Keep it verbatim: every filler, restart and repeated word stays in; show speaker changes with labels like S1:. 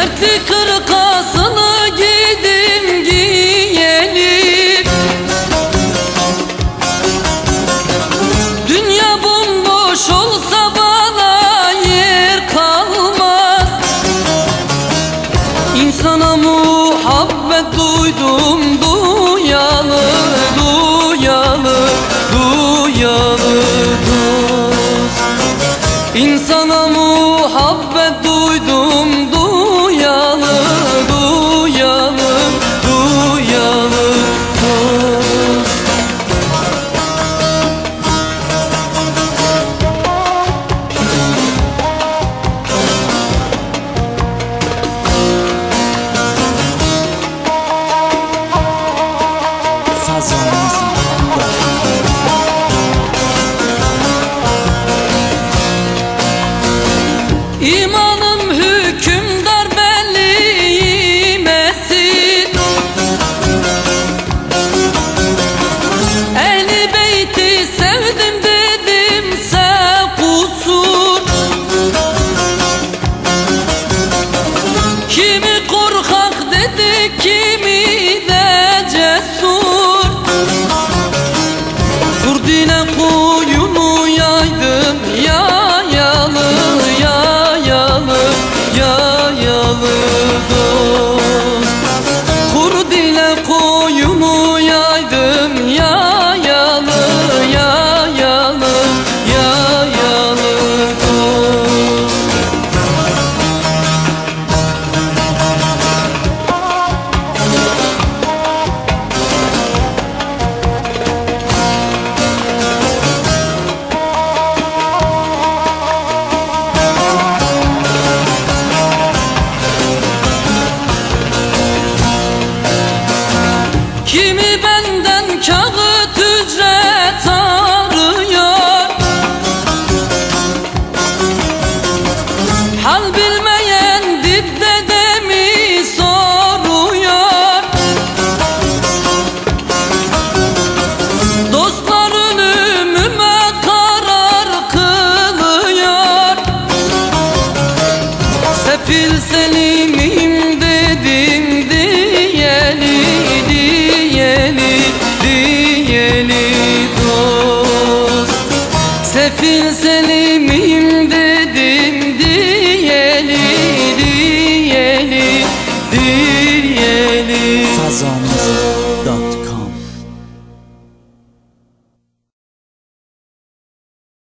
S1: Dertli kırkasını giydim giyelim. Dünya bomboş olsa bana yer kalmaz. İnsana muhabbet duydum duyalı, duyalı, duyalı dost. İnsana muhabbet duydum duyalı, duyalı, duyalı dost. İmanım hükümdar belli mesin. Ehli beyti sevdim dedimse kusur. Kimi korkak dedi, kimi de cesur. Kurdine koyunu yaydım yayalı, yayalı, yayalı dost. Kurdine koyunu yaydım yayalı, yayalı, yayalı dost. Kimi benden kağıt ücret arıyor, hal bilmeyen dip dedemi soruyor. Dostlar ölümüme karar kılıyor. Sefil selimim dedim diyeli, diyeli, diyeli dost. Sefil selimim dedim diyeli, diyeli, diyeli.
S2: Fazla